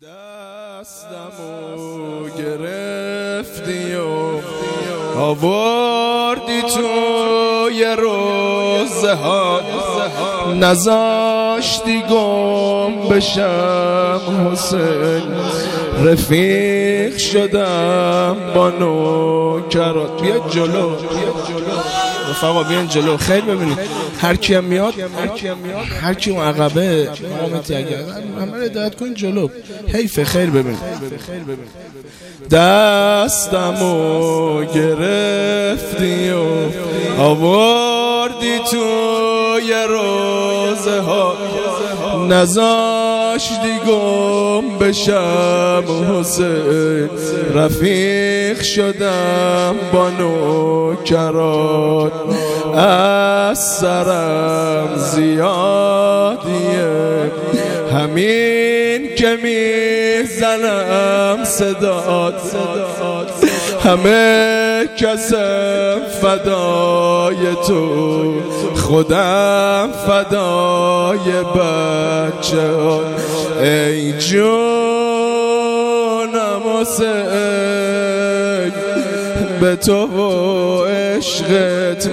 دستمو گرفتی و آوردی توی روزه ها، نذاشتی گم بشم حسین، رفیق شدم با نوکرات. بیا جلو رفقا، بیان جلو. خیلی ببینید هر کی هم میاد، هر کی اون عقبه مقامتی اگر همه رو هدایت کن جلو. حیفه. خیلی ببینید دستمو گرفتی و آوردی توی روزه ها، نذاشتی گم بشم حسین، رفیق شدم با نوکرات. از سرم زیادیه همین که میزنم صدات، همه کسم فدای تو، خودم فدای بچه‌ها. ای جونم حسین، به تو و عشقت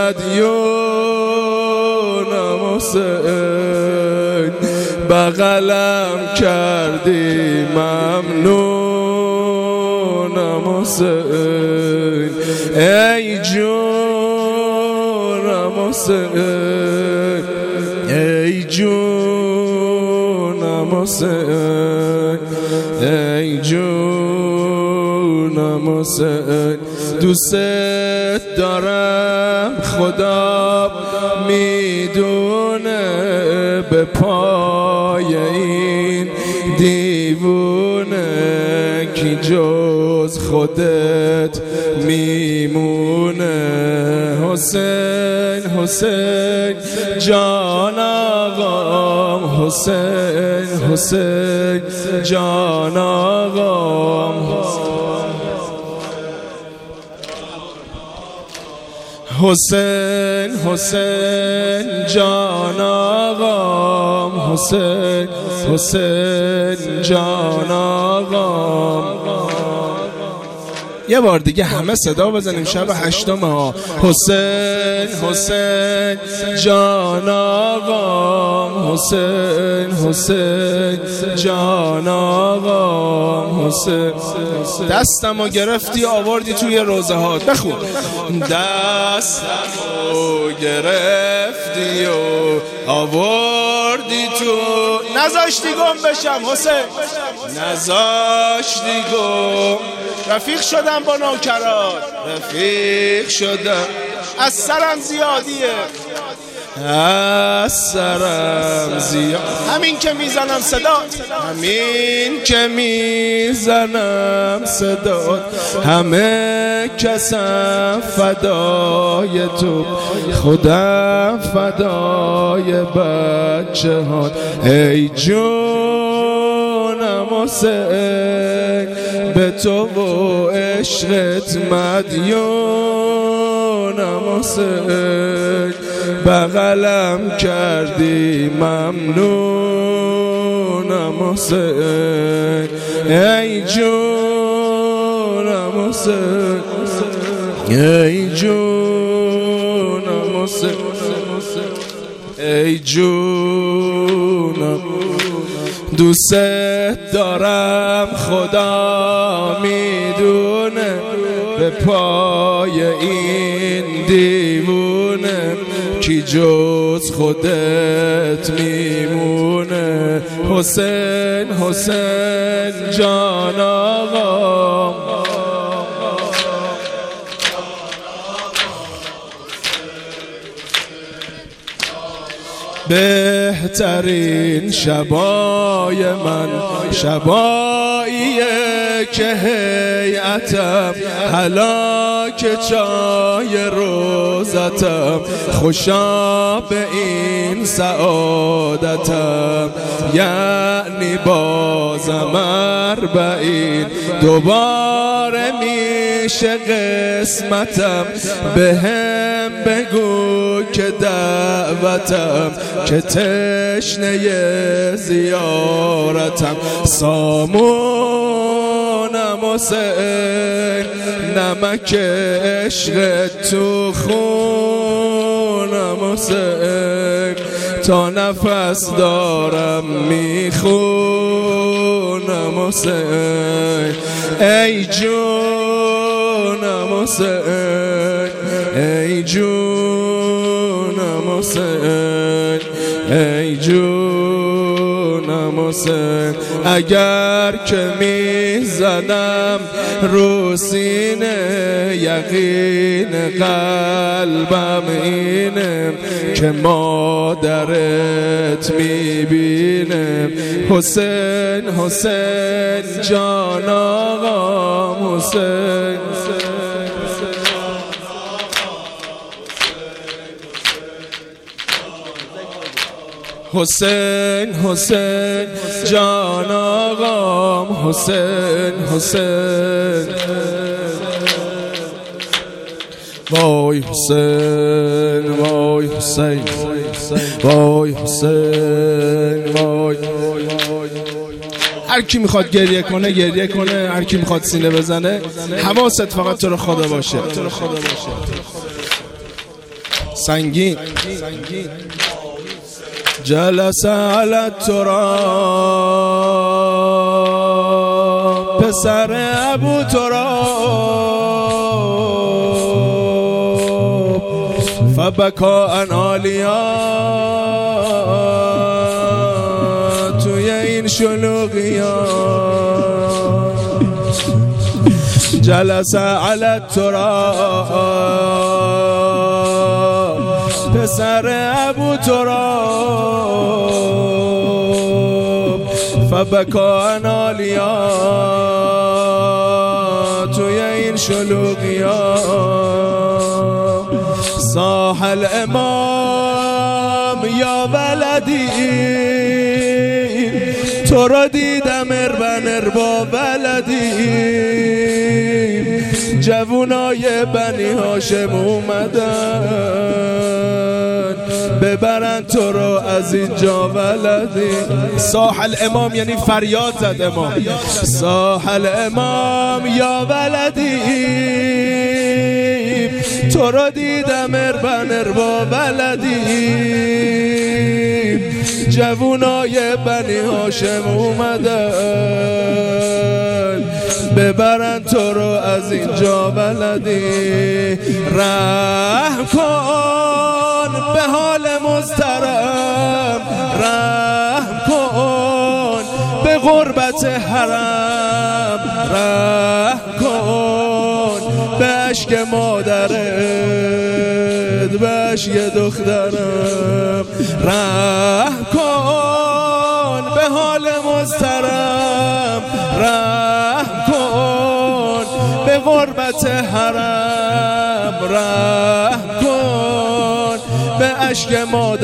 مدیونم حسین، بغلم کردی ممنونم حسین. ای جونم حسین، ای جونم حسین، ای جونم حسین. دوست دارم خدا میدونه، به پای این دیوونه کی جز خودت میمونه. حسین حسین جان آقام، حسین حسین جان آقام، حسین حسین جان آقام، حسین حسین جان آقام. یه بار دیگه همه صدا بزنیم شب هشتم ها. حسین حسین جان آقام، حسین حسین جان آقام، حسین. دستمو گرفتی آوردی توی روزه ها. بخون. دستمو گرفتی و آوردی تو، نذاشتی گم بشم حسین، نذاشتی گم. رفیق شدم با نوکرات، رفیق شدم. از سرم زیادیه، از سرم زیاد، همین که میزنم صدات، همین که میزنم صدات، همه کسم فدای تو، خودم فدای بچه ها. ای جونم حسین، به تو و عشقت مدیونم حسین، بغلم کردی ممنونم حسین. ای جونم حسین، ای جونم حسین، ای جونم. دوست دارم خدا میدونه، به پای این دیوونه کی جز خودت میمونه. حسین حسین جان آقام، بهترین شبای من شبایی که هیئتم هلاک چای روزتم خوشا به این سعادتم یعنی بازم اربعین دوباره میشه قسمتم بهم بگو که دعوتم که تشنه زیارتم سامونم حسین نمک عشق تو خونم حسین تا نفس دارم میخونم حسین ای جونم حسین ای جونم حسین ای جونم حسین اگر که میزنم رو سینه یقین قلبم اینه که مادرت میبینه حسین حسین جان آقام حسین حسین حسین جان آقام حسین حسین وای حسین وای حسین وای حسین وای هر کی میخواد گریه کنه گریه کنه هر کی میخواد سینه بزنه حواست فقط تو رو خدا باشه سنگین جلس علی التراب پسر ابو تراب فبکا ان عالیا توی این شلوغیات جلس علی التراب پسر ابو تراب فبکا ان عالیا توی این شلوغیات صاح الامام یا ولدی تو را دیدم اربن با ولدی جوونای بنی هاشم اومدن ببرن تو رو از اینجا ولدی صاح الامام یعنی فریاد زد امام صاح الامام یا ولدی تو رو دیدم اربن با ولدی جوونای بنی هاشم اومدن ببرن تو رو از اینجا ولدی رحم کن به حال مضطرم رحم کن به غربت حرم رحم کن به عشق مادرت به عشق دخترم رحم کن به حال مضطرم رحم کن به غربت حرم رحم کن به عشق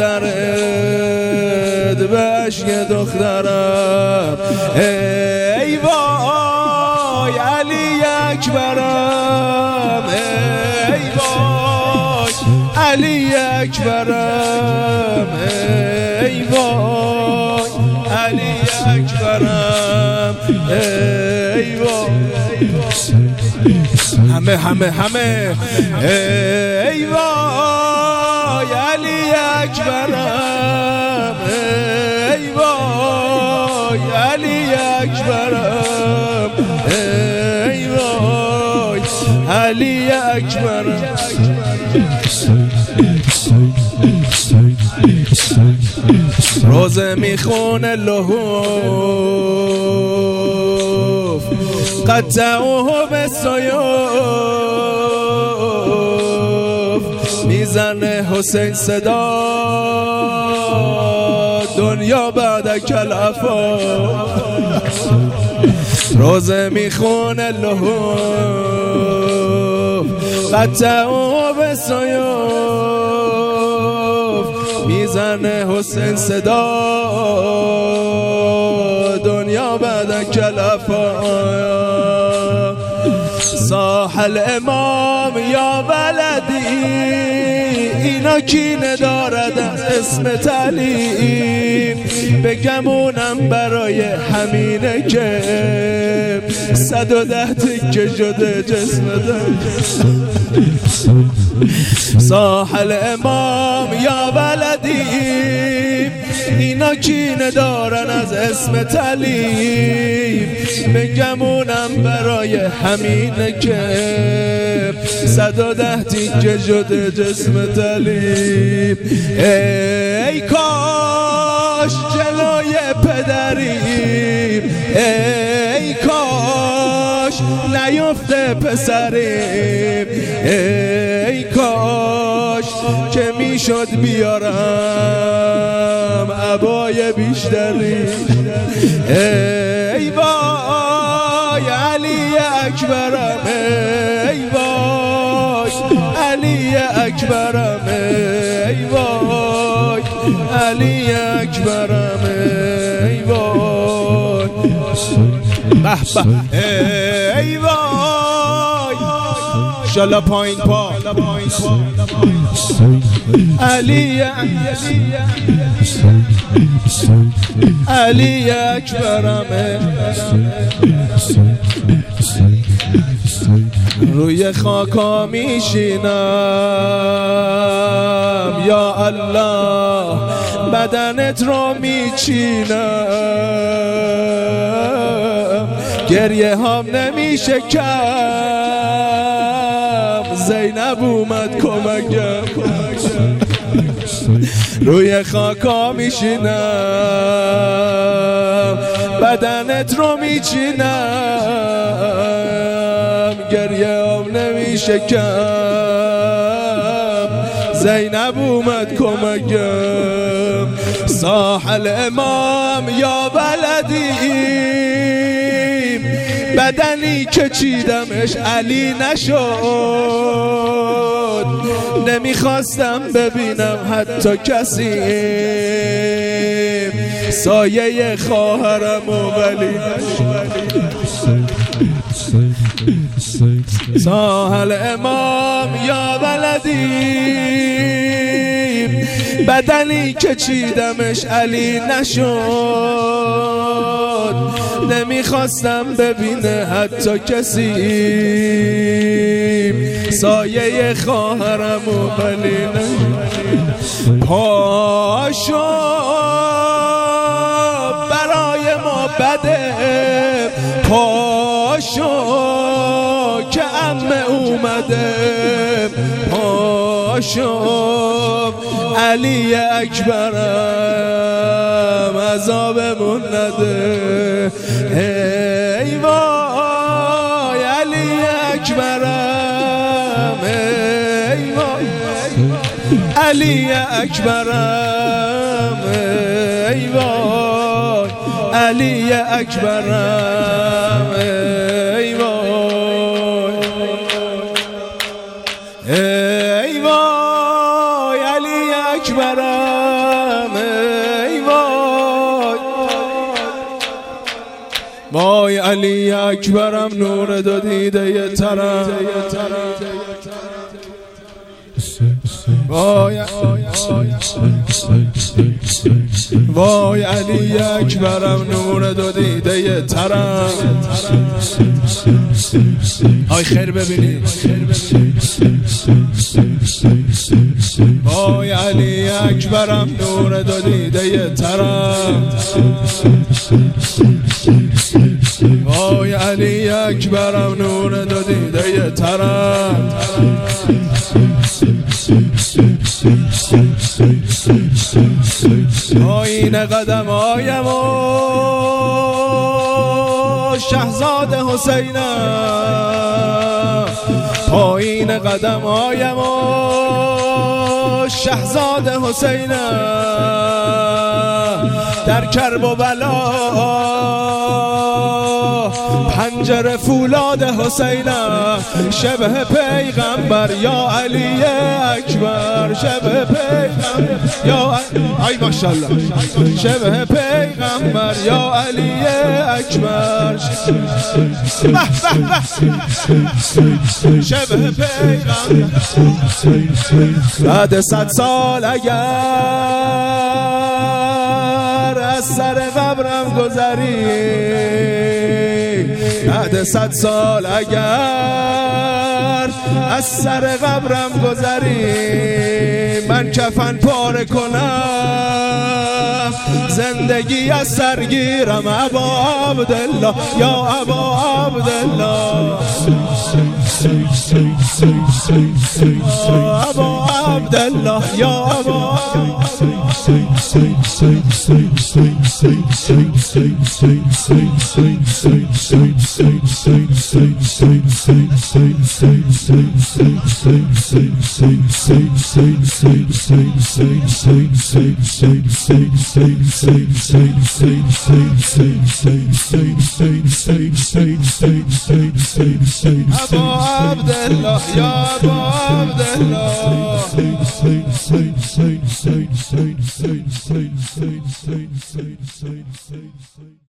مادرت به عشق دخترم ای وای علی اکبرم ای وای علی اکبرم ای وای علی اکبرم ای وای همه ای وای علی اکبرم ای وای علی اکبرم ای وای علی اکبرم روزه میخونه لحوف قطعوه به سیوف میزنه حسین صدا دنیا بعد کلافا روزه میخونه لحوف قطعه به سیوف میزنه حسین صدا دنیا بعد کلفا صاح الامام یا ولدی اینا کی ندارد از اسم تعلیم بگمونم برای همینه که 110 تکه شده جسم صاح الامام یا ولدی اینا کی ندارن از اسم تعلیم بگمونم برای همینه که 110 تکه شده جسم تعلیم ای کاش جلوی پدریم ای کاش نیفته پسریم ای کاش که میشد بیارم عبای بیشتری ای وای علی اکبرم ای وای علی اکبرم ای وای علی اکبرم ای وای ای وای شالا پایین پا علی علی اکبرم روی خاکا میشینم یا الله بدنت رو میچینم گریه هم نمیشه کم زینب اومد کمکم روی خاکا میشینم بدنت رو میچینم گریه هم نمیشه کم زینب اومد کمکم صاح الامام یا ولدیم بدنی که چیدمش علی نشد نمیخواستم ببینم حتی کسی سایه خواهرم و ولی صاح الامام یا ولدیم بدنی که چیدمش علی نشد نمیخواستم ببینه حتی کسی سایه خواهرم و ولی پاشو برای ما بده پاشو که عمه اومده پاشو علی اکبرم عذابمون نده ای وای علی اکبرم ای وای علی اکبرم ای وای علی اکبرم ای وای ای وای علی اکبرم ای وای وای علی اکبرم نور دو دیده ترم وای علی اکبرم نور دو دیده ترم آی خیر ببینید وای علی اکبرم نور دو دیده ترم وای علی اکبرم نور دو دیده ترم آیین قدم آیم و شهزاد حسینم پایین قدم آیم و شهزاد حسینم در کرب و بلا حنجر فولاد حسینم شبه پیغمبر یا علی اکبر شبه پیغمبر یا ای ماشاءالله شبه پیغمبر یا علی اکبر شبه پیغمبر بعد 100 سال اگر از سر قبرم گذری بعد 100 سال اگر از سر قبرم گذری من کفن پاره کنم زندگی از سرگیرم ابا عبدالله یا ابا عبدالله ابا عبدالله یا ابا عبد الله يا ابو عبد الله